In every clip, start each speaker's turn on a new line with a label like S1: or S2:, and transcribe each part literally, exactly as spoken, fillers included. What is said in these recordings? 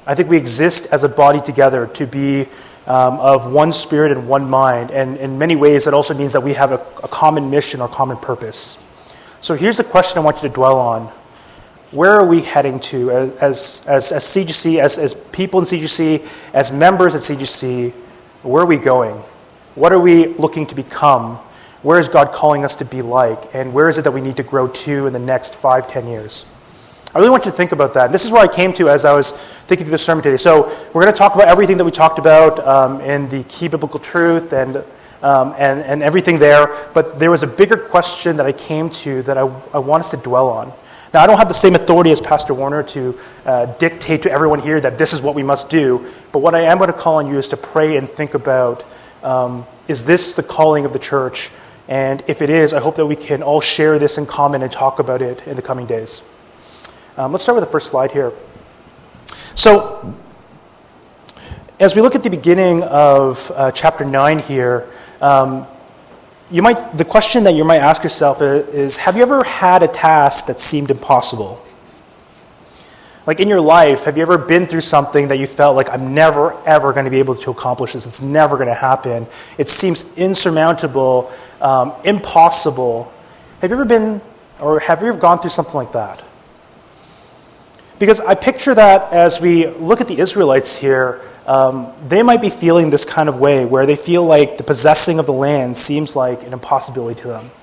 S1: I think we exist as a body together to be um, of one spirit and one mind. And in many ways, it also means that we have a, a common mission or common purpose. So here's the question I want you to dwell on. Where are we heading to as as as C G C, as, as people in C G C, as members at C G C? Where are we going? What are we looking to become? Where is God calling us to be like? And where is it that we need to grow to in the next five, ten years? I really want you to think about that. This is where I came to as I was thinking through the sermon today. So we're going to talk about everything that we talked about um, in the key biblical truth and, um, and and everything there. But there was a bigger question that I came to that I, I want us to dwell on. Now, I don't have the same authority as Pastor Warner to uh, dictate to everyone here that this is what we must do. But what I am going to call on you is to pray and think about, um, is this the calling of the church? And if it is, I hope that we can all share this in common and talk about it in the coming days. Um, let's start with the first slide here. So, as we look at the beginning of uh, chapter nine here, um, you might the question that you might ask yourself is, have you ever had a task that seemed impossible? Like in your life, have you ever been through something that you felt like, I'm never, ever going to be able to accomplish this. It's never going to happen. It seems insurmountable, um, impossible. Have you ever been, or have you ever gone through something like that? Because I picture that as we look at the Israelites here, um, they might be feeling this kind of way where they feel like the possessing of the land seems like an impossibility to them.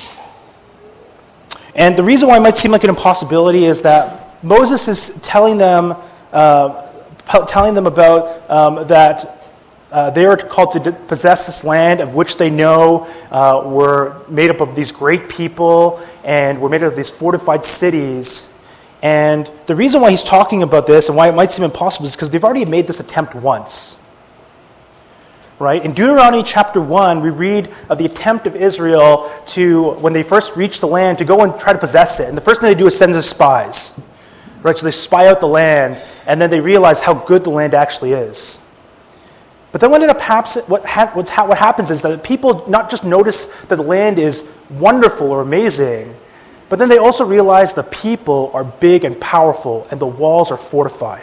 S1: And the reason why it might seem like an impossibility is that Moses is telling them, uh, telling them about um, that uh, they are called to possess this land of which they know uh, were made up of these great people and were made up of these fortified cities. And the reason why he's talking about this and why it might seem impossible is because they've already made this attempt once. Right? In Deuteronomy chapter one, we read of the attempt of Israel to, when they first reach the land, to go and try to possess it. And the first thing they do is send the spies. Right? So they spy out the land, and then they realize how good the land actually is. But then what, ended up happen, what, ha- what's ha- what happens is that people not just notice that the land is wonderful or amazing, but then they also realize the people are big and powerful, and the walls are fortified.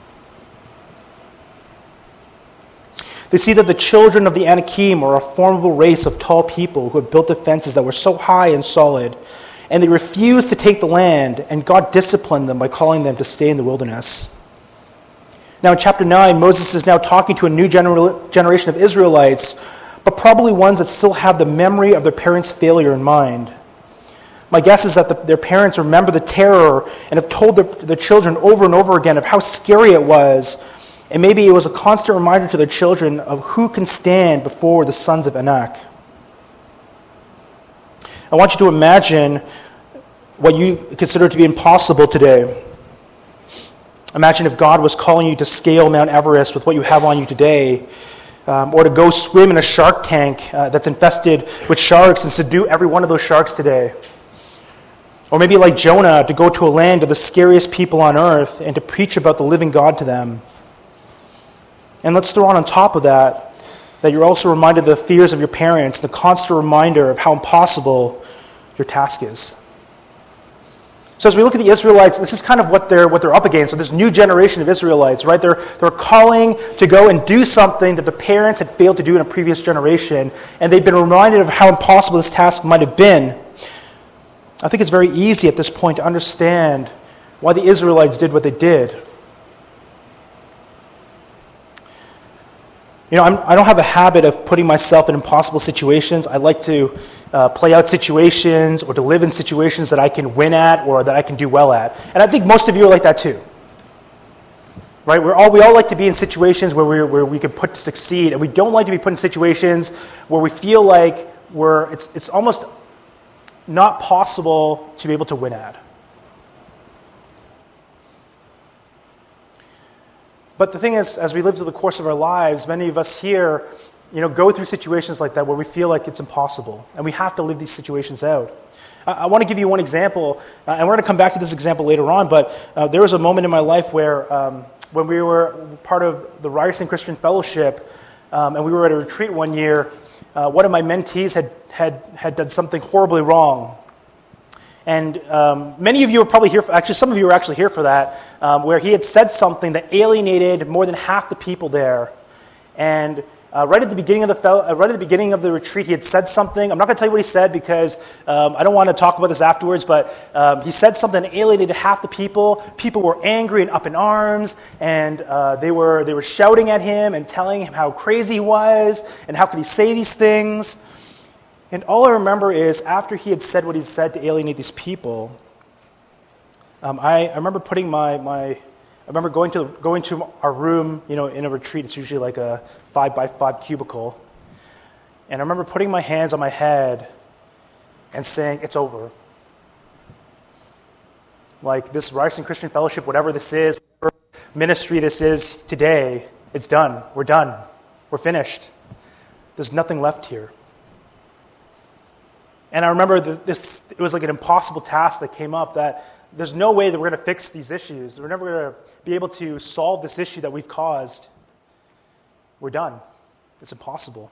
S1: They see that the children of the Anakim are a formidable race of tall people who have built defenses that were so high and solid, and they refuse to take the land, and God disciplined them by calling them to stay in the wilderness. Now in chapter nine, Moses is now talking to a new gener- generation of Israelites, but probably ones that still have the memory of their parents' failure in mind. My guess is that the, their parents remember the terror and have told their, their children over and over again of how scary it was, and maybe it was a constant reminder to their children of who can stand before the sons of Anak. I want you to imagine what you consider to be impossible today. Imagine if God was calling you to scale Mount Everest with what you have on you today, um, or to go swim in a shark tank uh, that's infested with sharks and subdue every one of those sharks today. Or maybe like Jonah, to go to a land of the scariest people on earth and to preach about the living God to them. And let's throw on on top of that, that you're also reminded of the fears of your parents, the constant reminder of how impossible your task is. So as we look at the Israelites, this is kind of what they're what they're up against. So this new generation of Israelites, right? They're they're calling to go and do something that the parents had failed to do in a previous generation, and they've been reminded of how impossible this task might have been. I think it's very easy at this point to understand why the Israelites did what they did. You know, I'm, I don't have a habit of putting myself in impossible situations. I like to uh, play out situations or to live in situations that I can win at or that I can do well at. And I think most of you are like that too. Right? We're all, we all like to be in situations where, we're, where we can put to succeed, and we don't like to be put in situations where we feel like we're it's it's almost not possible to be able to win at. But the thing is, as we live through the course of our lives, many of us here, you know, go through situations like that where we feel like it's impossible, and we have to live these situations out. I, I want to give you one example, uh, and we're going to come back to this example later on, but uh, there was a moment in my life where um, when we were part of the Ryerson Christian Fellowship, um, and we were at a retreat one year, uh, one of my mentees had, had, had done something horribly wrong. And um, many of you were probably here, for, actually some of you were actually here for that, um, where he had said something that alienated more than half the people there. And uh, right at the beginning of the fel- uh, right at the beginning of the retreat, he had said something. I'm not going to tell you what he said because um, I don't want to talk about this afterwards. But um, he said something that alienated half the people. People were angry and up in arms, and uh, they were they were shouting at him and telling him how crazy he was and how could he say these things. And all I remember is after he had said what he said to alienate these people, um, I, I remember putting my, my I remember going to going to our room, you know, in a retreat. It's usually like a five by five cubicle, and I remember putting my hands on my head and saying, "It's over." Like this Ryerson Christian Fellowship, whatever this is, whatever ministry this is today, it's done. We're done. We're finished. There's nothing left here. And I remember that this, it was like an impossible task that came up, that there's no way that we're going to fix these issues. We're never going to be able to solve this issue that we've caused. We're done. It's impossible.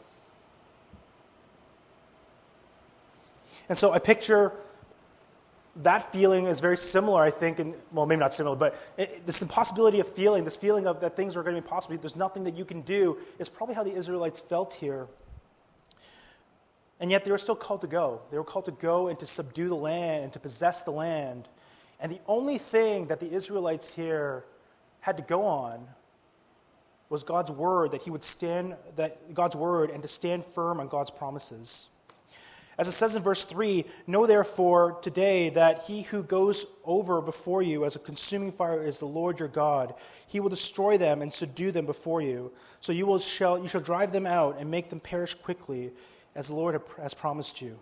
S1: And so I picture that feeling is very similar, I think, and well, maybe not similar, but it, this impossibility of feeling, this feeling of that things are going to be impossible, there's nothing that you can do, is probably how the Israelites felt here. And yet they were still called to go. They were called to go and to subdue the land and to possess the land. And the only thing that the Israelites here had to go on was God's word, that he would stand, that God's word, and to stand firm on God's promises. As it says in verse three, "Know therefore today that he who goes over before you as a consuming fire is the Lord your God. He will destroy them and subdue them before you. So you will shall you shall drive them out and make them perish quickly, as the Lord has promised you."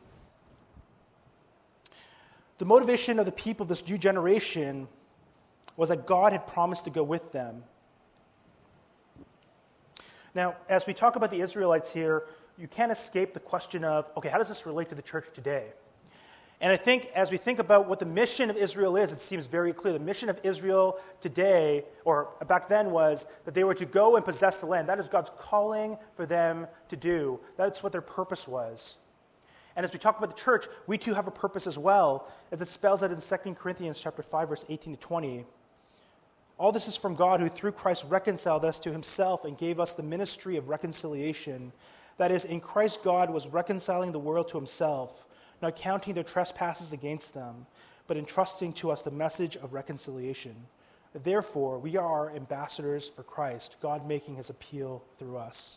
S1: The motivation of the people of this Jew generation was that God had promised to go with them. Now, as we talk about the Israelites here, you can't escape the question of, okay, how does this relate to the church today? And I think as we think about what the mission of Israel is, it seems very clear. The mission of Israel today, or back then, was that they were to go and possess the land. That is God's calling for them to do. That's what their purpose was. And as we talk about the church, we too have a purpose as well, as it spells out in Second Corinthians chapter five, verse eighteen to twenty. "All this is from God, who through Christ reconciled us to himself and gave us the ministry of reconciliation. That is, in Christ God was reconciling the world to himself, not counting their trespasses against them, but entrusting to us the message of reconciliation. Therefore, we are ambassadors for Christ, God making his appeal through us."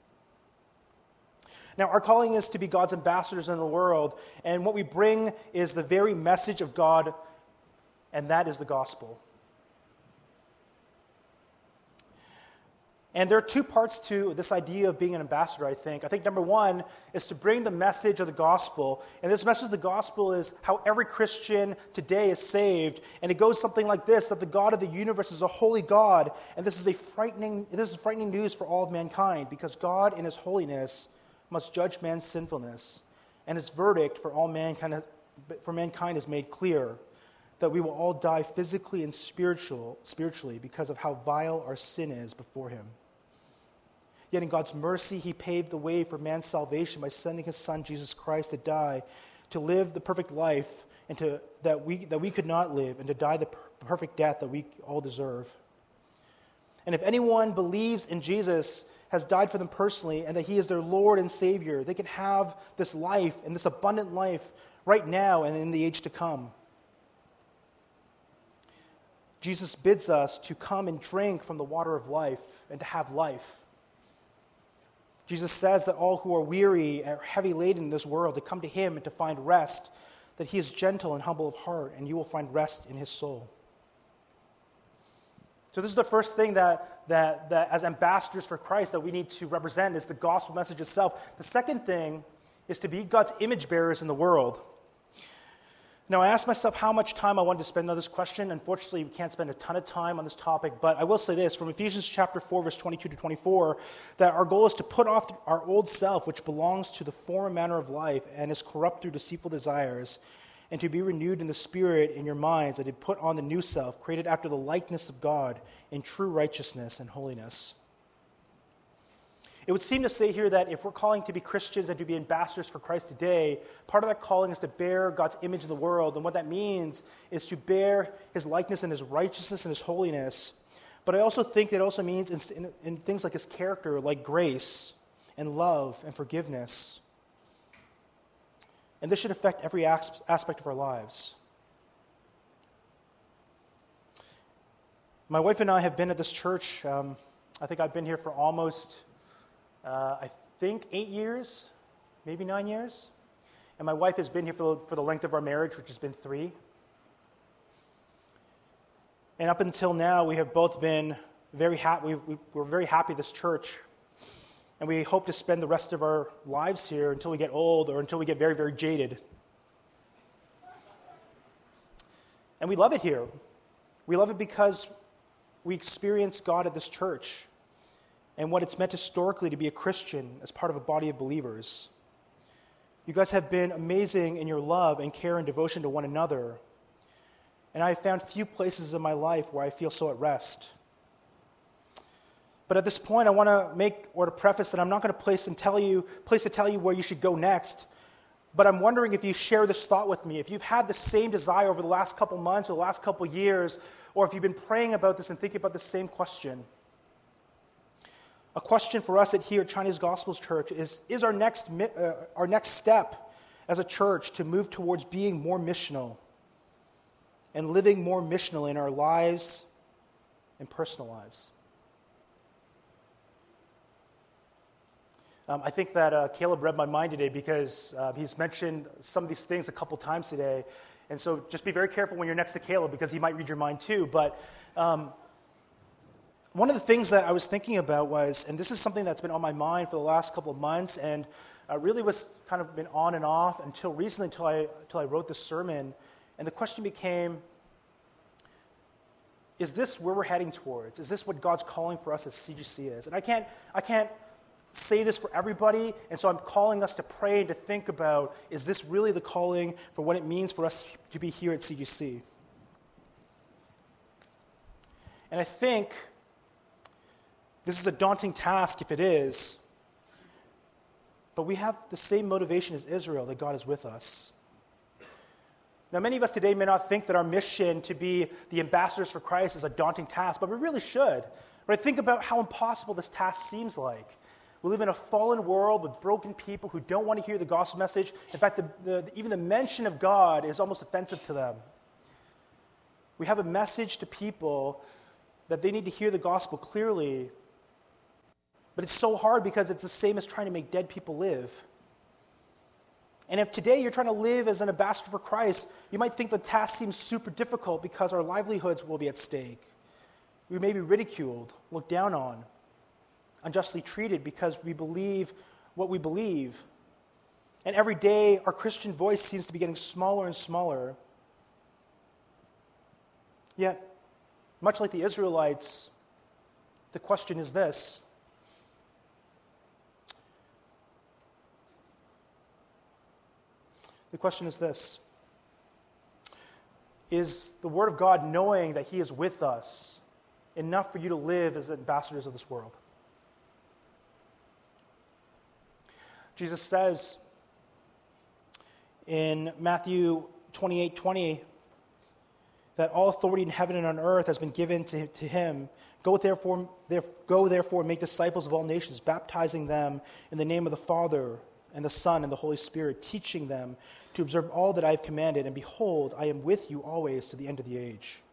S1: Now, our calling is to be God's ambassadors in the world, and what we bring is the very message of God, and that is the gospel. And there are two parts to this idea of being an ambassador, I think. I think number one is to bring the message of the gospel. And this message of the gospel is how every Christian today is saved. And it goes something like this, that the God of the universe is a holy God. And this is a frightening, this is frightening news for all of mankind, because God in his holiness must judge man's sinfulness. And his verdict for all mankind, for mankind is made clear, that we will all die physically and spiritual, spiritually because of how vile our sin is before him. Yet in God's mercy, he paved the way for man's salvation by sending his Son, Jesus Christ, to die, to live the perfect life and to, that, we, that we could not live, and to die the per- perfect death that we all deserve. And if anyone believes in Jesus, has died for them personally, and that he is their Lord and Savior, they can have this life and this abundant life right now and in the age to come. Jesus bids us to come and drink from the water of life and to have life. Jesus says that all who are weary and heavy laden in this world to come to him and to find rest, that he is gentle and humble of heart, and you will find rest in his soul. So this is the first thing that, that, that as ambassadors for Christ that we need to represent, is the gospel message itself. The second thing is to be God's image bearers in the world. Now, I asked myself how much time I wanted to spend on this question. Unfortunately, we can't spend a ton of time on this topic, but I will say this, from Ephesians chapter four, verse twenty-two to twenty-four, that our goal is to put off our old self, which belongs to the former manner of life and is corrupt through deceitful desires, and to be renewed in the spirit in your minds, and to put on the new self, created after the likeness of God in true righteousness and holiness. It would seem to say here that if we're calling to be Christians and to be ambassadors for Christ today, part of that calling is to bear God's image in the world. And what that means is to bear his likeness and his righteousness and his holiness. But I also think it also means in, in, in things like his character, like grace and love and forgiveness. And this should affect every aspect of our lives. My wife and I have been at this church. Um, I think I've been here for almost, uh, I think, eight years, maybe nine years. And my wife has been here for the, for the length of our marriage, which has been three. And up until now, we have both been very happy. We, we're very happy at this church. And we hope to spend the rest of our lives here until we get old or until we get very, very jaded. And we love it here. We love it because we experience God at this church and what it's meant historically to be a Christian as part of a body of believers. You guys have been amazing in your love and care and devotion to one another. And I have found few places in my life where I feel so at rest. But at this point, I want to make or to preface that I'm not going to place and tell you, place to tell you where you should go next. But I'm wondering if you share this thought with me, if you've had the same desire over the last couple months or the last couple years, or if you've been praying about this and thinking about the same question. A question for us at here at Chinese Gospels Church is, is our next, uh, our next step as a church to move towards being more missional and living more missionally in our lives and personal lives? Um, I think that uh, Caleb read my mind today because uh, he's mentioned some of these things a couple times today. And so just be very careful when you're next to Caleb because he might read your mind too. But um, one of the things that I was thinking about was, and this is something that's been on my mind for the last couple of months and uh, really was kind of been on and off until recently, until I, until I wrote this sermon. And the question became, is this where we're heading towards? Is this what God's calling for us as C G C is? And I can't, I can't say this for everybody, and so I'm calling us to pray and to think about, is this really the calling for what it means for us to be here at C G C? And I think this is a daunting task if it is, but we have the same motivation as Israel, that God is with us. Now, many of us today may not think that our mission to be the ambassadors for Christ is a daunting task, but we really should. Right? Think about how impossible this task seems like. We live in a fallen world with broken people who don't want to hear the gospel message. In fact, the, the, even the mention of God is almost offensive to them. We have a message to people that they need to hear the gospel clearly, but it's so hard because it's the same as trying to make dead people live. And if today you're trying to live as an ambassador for Christ, you might think the task seems super difficult because our livelihoods will be at stake. We may be ridiculed, looked down on, unjustly treated because we believe what we believe. And every day, our Christian voice seems to be getting smaller and smaller. Yet, much like the Israelites, the question is this. The question is this. Is the Word of God, knowing that He is with us, enough for you to live as ambassadors of this world? Jesus says in Matthew twenty-eight twenty that all authority in heaven and on earth has been given to, to him. Go therefore, therefore, go therefore and make disciples of all nations, baptizing them in the name of the Father and the Son and the Holy Spirit, teaching them to observe all that I have commanded. And behold, I am with you always to the end of the age.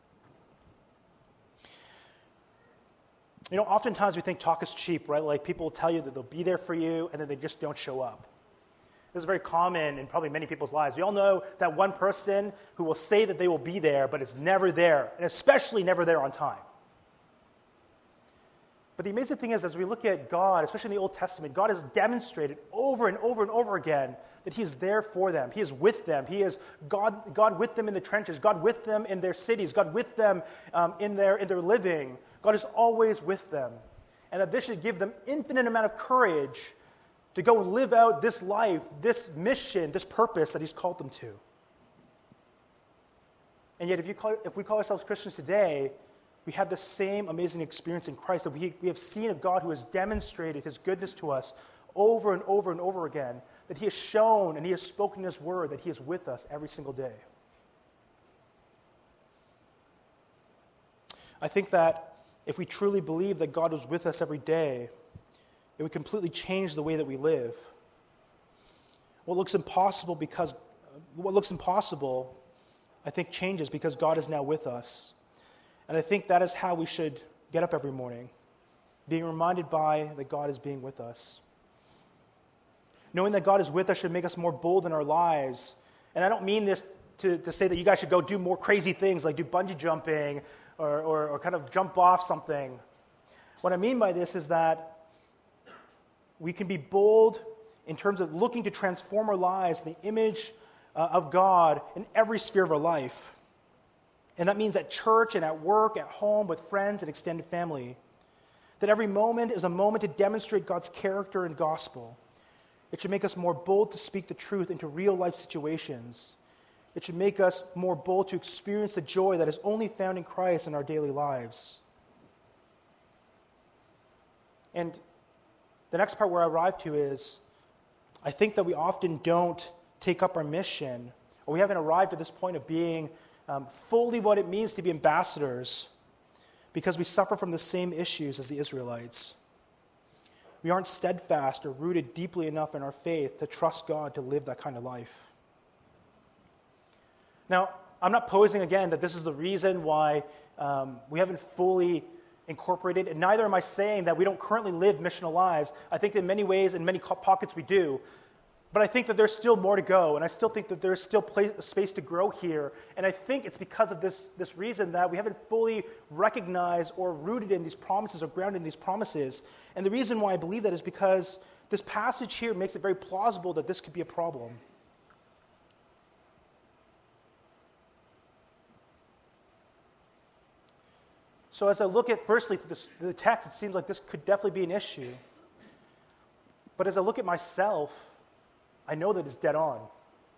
S1: You know, oftentimes we think talk is cheap, right? Like people will tell you that they'll be there for you, and then they just don't show up. This is very common in probably many people's lives. We all know that one person who will say that they will be there, but is never there, and especially never there on time. But the amazing thing is, as we look at God, especially in the Old Testament, God has demonstrated over and over and over again that He is there for them. He is with them. He is God, God with them in the trenches, God with them in their cities, God with them um, in their in their living. God is always with them. And that this should give them infinite amount of courage to go and live out this life, this mission, this purpose that He's called them to. And yet, if, you call, if we call ourselves Christians today, we have the same amazing experience in Christ, that we, we have seen a God who has demonstrated his goodness to us over and over and over again, that he has shown and he has spoken in his word that he is with us every single day. I think that if we truly believe that God was with us every day, it would completely change the way that we live. What looks impossible because what looks impossible, I think, changes because God is now with us. And I think that is how we should get up every morning, being reminded by that God is being with us. Knowing that God is with us should make us more bold in our lives. And I don't mean this to, to say that you guys should go do more crazy things like do bungee jumping or, or, or kind of jump off something. What I mean by this is that we can be bold in terms of looking to transform our lives in the image uh, of God in every sphere of our life. And that means at church and at work, at home, with friends and extended family. That every moment is a moment to demonstrate God's character and gospel. It should make us more bold to speak the truth into real life situations. It should make us more bold to experience the joy that is only found in Christ in our daily lives. And the next part where I arrive to is, I think that we often don't take up our mission, or we haven't arrived at this point of being um, fully what it means to be ambassadors, because we suffer from the same issues as the Israelites. We aren't steadfast or rooted deeply enough in our faith to trust God to live that kind of life. Now, I'm not posing again that this is the reason why um, we haven't fully incorporated, and neither am I saying that we don't currently live missional lives. I think in many ways, in many pockets we do. But I think that there's still more to go, and I still think that there's still place, space to grow here. And I think it's because of this, this reason that we haven't fully recognized or rooted in these promises or grounded in these promises. And the reason why I believe that is because this passage here makes it very plausible that this could be a problem. So as I look at, firstly, the, the text, it seems like this could definitely be an issue. But as I look at myself, I know that it's dead on.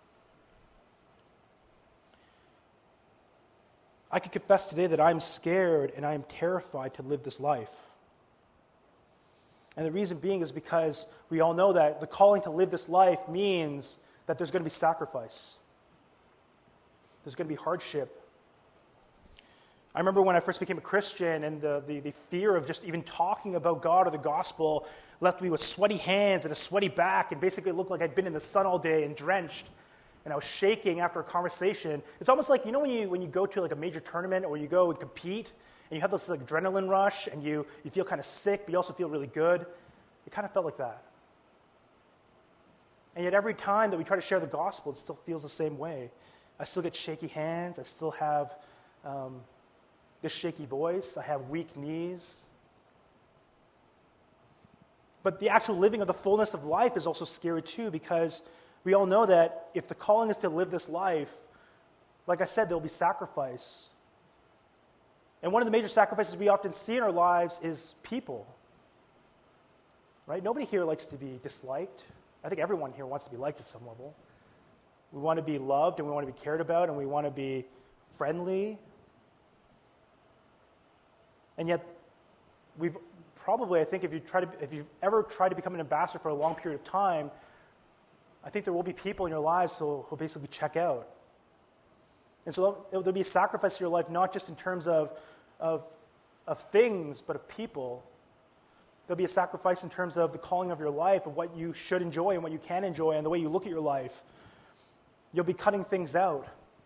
S1: I can confess today that I'm scared and I am terrified to live this life. And the reason being is because we all know that the calling to live this life means that there's going to be sacrifice. There's going to be hardship. I remember when I first became a Christian, and the, the, the fear of just even talking about God or the gospel left me with sweaty hands and a sweaty back, and basically it looked like I'd been in the sun all day and drenched, and I was shaking after a conversation. It's almost like, you know when you when you go to like a major tournament or you go and compete, and you have this like adrenaline rush, and you, you feel kind of sick, but you also feel really good? It kind of felt like that. And yet every time that we try to share the gospel, it still feels the same way. I still get shaky hands. I still have Um, this shaky voice. I have weak knees. But the actual living of the fullness of life is also scary too, because we all know that if the calling is to live this life, like I said, there'll be sacrifice. And one of the major sacrifices we often see in our lives is people. Right? Nobody here likes to be disliked. I think everyone here wants to be liked at some level. We want to be loved, and we want to be cared about, and we want to be friendly. And yet, we've probably, I think, if you try to, if you've ever tried to become an ambassador for a long period of time, I think there will be people in your lives who will basically check out. And so there'll be a sacrifice in your life, not just in terms of, of, of things, but of people. There'll be a sacrifice in terms of the calling of your life, of what you should enjoy and what you can enjoy, and the way you look at your life. You'll be cutting things out.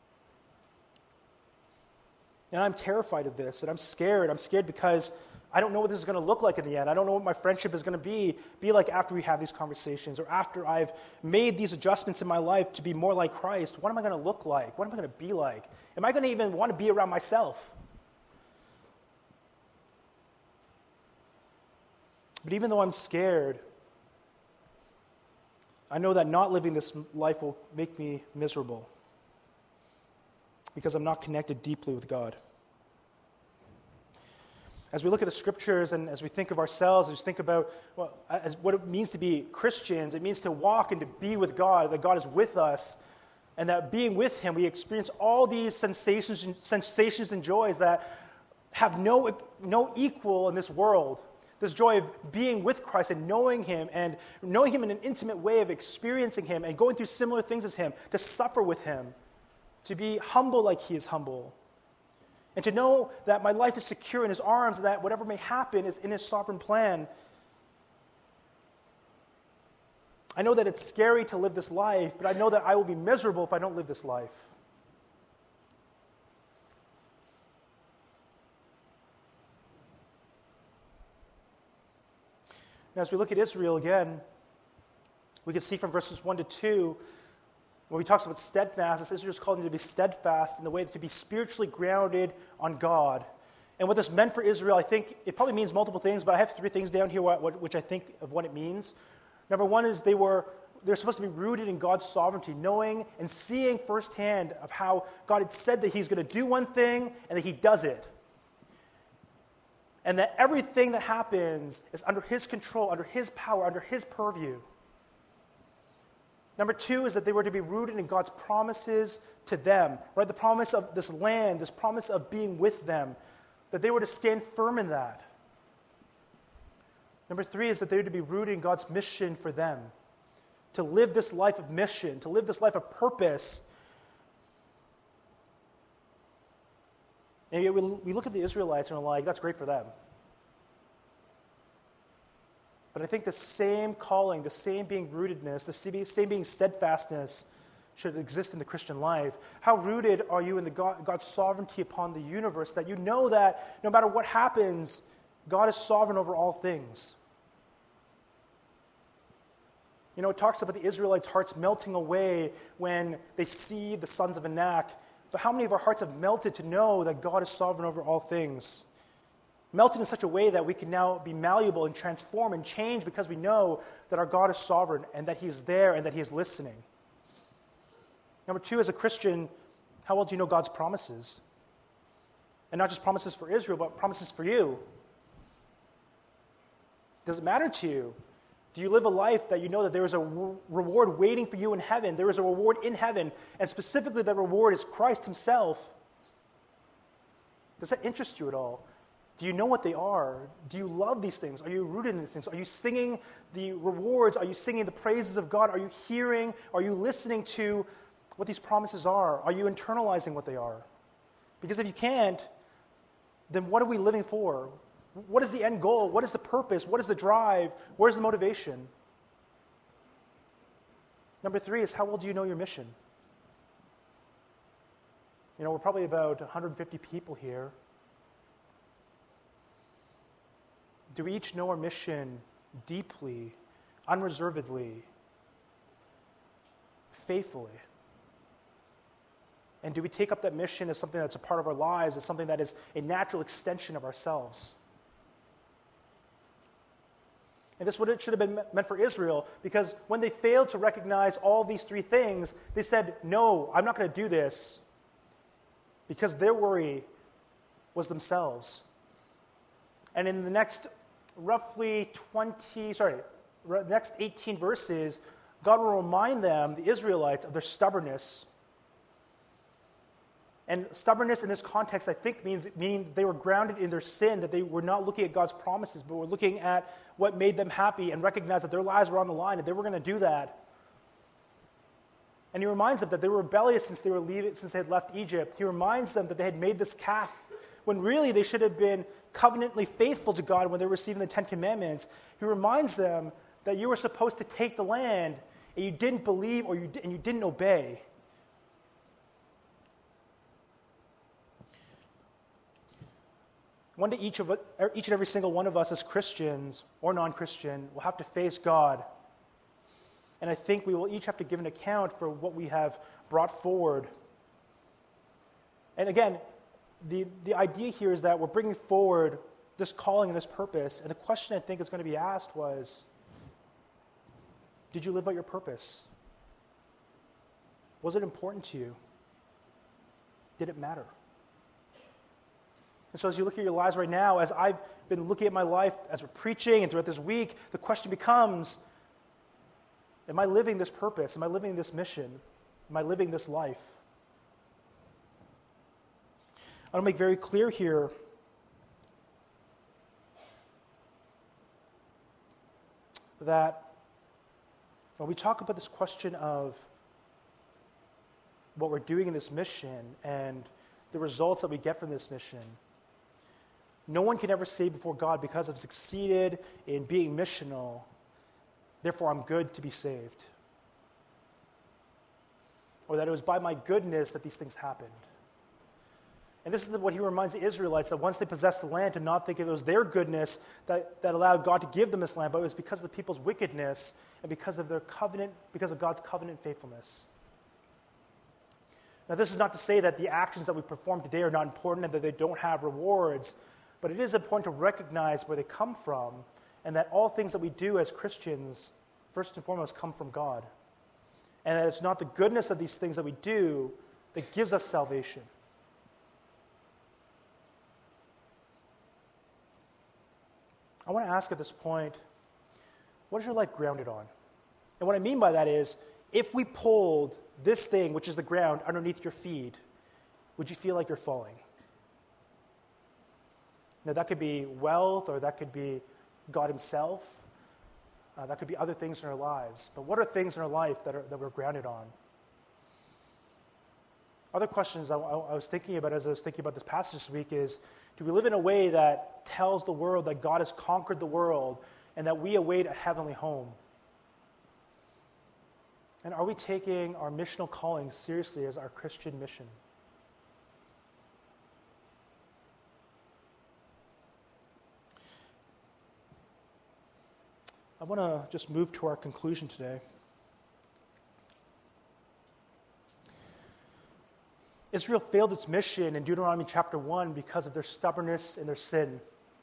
S1: And I'm terrified of this, and I'm scared. I'm scared because I don't know what this is going to look like in the end. I don't know what my friendship is going to be, be like after we have these conversations, or after I've made these adjustments in my life to be more like Christ. What am I going to look like? What am I going to be like? Am I going to even want to be around myself? But even though I'm scared, I know that not living this life will make me miserable, because I'm not connected deeply with God. As we look at the scriptures and as we think of ourselves, as we think about well, as what it means to be Christians, it means to walk and to be with God, that God is with us, and that being with Him, we experience all these sensations and, sensations and joys that have no, no equal in this world. This joy of being with Christ and knowing Him and knowing Him in an intimate way of experiencing Him and going through similar things as Him, to suffer with Him, to be humble like He is humble, and to know that my life is secure in His arms and that whatever may happen is in His sovereign plan. I know that it's scary to live this life, but I know that I will be miserable if I don't live this life. Now, as we look at Israel again, we can see from verses one to two, when he talks about steadfastness, Israel is called to be steadfast in the way to be spiritually grounded on God. And what this meant for Israel, I think it probably means multiple things, but I have three things down here which I think of what it means. Number one is they were they're supposed to be rooted in God's sovereignty, knowing and seeing firsthand of how God had said that He's going to do one thing and that He does it. And that everything that happens is under His control, under His power, under His purview. Number two is that they were to be rooted in God's promises to them, right? The promise of this land, this promise of being with them, that they were to stand firm in that. Number three is that they were to be rooted in God's mission for them, to live this life of mission, to live this life of purpose. And yet we, we look at the Israelites and we're like, that's great for them. But I think the same calling, the same being rootedness, the same being steadfastness should exist in the Christian life. How rooted are you in the God, God's sovereignty upon the universe, that you know that no matter what happens, God is sovereign over all things? You know, it talks about the Israelites' hearts melting away when they see the sons of Anak. But how many of our hearts have melted to know that God is sovereign over all things? Melted in such a way that we can now be malleable and transform and change because we know that our God is sovereign and that He is there and that He is listening. Number two, as a Christian, how well do you know God's promises? And not just promises for Israel, but promises for you. Does it matter to you? Do you live a life that you know that there is a re- reward waiting for you in heaven? There is a reward in heaven, and specifically that reward is Christ Himself. Does that interest you at all? Do you know what they are? Do you love these things? Are you rooted in these things? Are you singing the rewards? Are you singing the praises of God? Are you hearing? Are you listening to what these promises are? Are you internalizing what they are? Because if you can't, then what are we living for? What is the end goal? What is the purpose? What is the drive? Where's the motivation? Number three is, how well do you know your mission? You know, we're probably about one hundred fifty people here. Do we each know our mission deeply, unreservedly, faithfully? And do we take up that mission as something that's a part of our lives, as something that is a natural extension of ourselves? And this is what it should have been meant for Israel, because when they failed to recognize all these three things, they said, no, I'm not going to do this, because their worry was themselves. And in the next roughly twenty, sorry, next eighteen verses, God will remind them, the Israelites, of their stubbornness. And stubbornness in this context, I think, means meaning they were grounded in their sin, that they were not looking at God's promises, but were looking at what made them happy and recognized that their lives were on the line and they were going to do that. And He reminds them that they were rebellious since they were leaving, since they had left Egypt. He reminds them that they had made this calf when really they should have been covenantally faithful to God when they were receiving the Ten Commandments. He reminds them that you were supposed to take the land and you didn't believe or you and you didn't obey. One day each of us, each and every single one of us as Christians or non-Christian will have to face God. And I think we will each have to give an account for what we have brought forward. And again, the, the idea here is that we're bringing forward this calling and this purpose. And the question I think is going to be asked was, did you live out your purpose? Was it important to you? Did it matter? And so as you look at your lives right now, as I've been looking at my life as we're preaching and throughout this week, the question becomes, am I living this purpose? Am I living this mission? Am I living this life? I want to make very clear here that when we talk about this question of what we're doing in this mission and the results that we get from this mission, no one can ever say before God, because I've succeeded in being missional, therefore I'm good to be saved. Or that it was by my goodness that these things happened. And this is what he reminds the Israelites, that once they possessed the land, to not think it was their goodness that, that allowed God to give them this land, but it was because of the people's wickedness and because of their covenant, because of God's covenant faithfulness. Now, this is not to say that the actions that we perform today are not important and that they don't have rewards, but it is important to recognize where they come from and that all things that we do as Christians, first and foremost, come from God. And that it's not the goodness of these things that we do that gives us salvation. I want to ask at this point, what is your life grounded on? And what I mean by that is, if we pulled this thing, which is the ground, underneath your feet, would you feel like you're falling? Now, that could be wealth, or that could be God himself. Uh, that could be other things in our lives. But what are things in our life that, are, that we're grounded on? Other questions I, I was thinking about as I was thinking about this passage this week is, do we live in a way that tells the world that God has conquered the world and that we await a heavenly home? And are we taking our missional calling seriously as our Christian mission? I want to just move to our conclusion today. Israel failed its mission in Deuteronomy chapter one because of their stubbornness and their sin.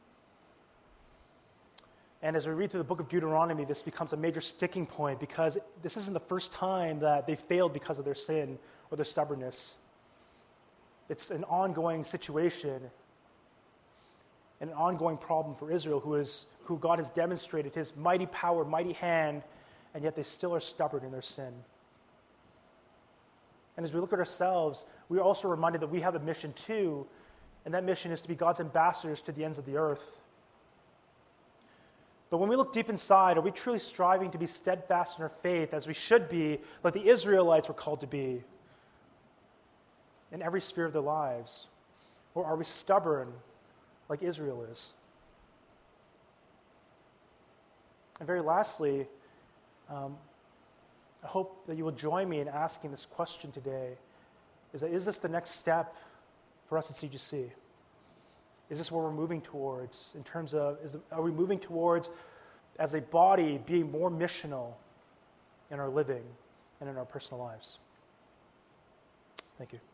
S1: And as we read through the book of Deuteronomy, this becomes a major sticking point because this isn't the first time that they failed because of their sin or their stubbornness. It's an ongoing situation, and an ongoing problem for Israel, who is who God has demonstrated his mighty power, mighty hand, and yet they still are stubborn in their sin. And as we look at ourselves, we are also reminded that we have a mission too, and that mission is to be God's ambassadors to the ends of the earth. But when we look deep inside, are we truly striving to be steadfast in our faith as we should be, like the Israelites were called to be in every sphere of their lives? Or are we stubborn like Israel is? And very lastly, um, I hope that you will join me in asking this question today, is that is this the next step for us at C G C? Is this where we're moving towards in terms of, is the, are we moving towards, as a body, being more missional in our living and in our personal lives? Thank you.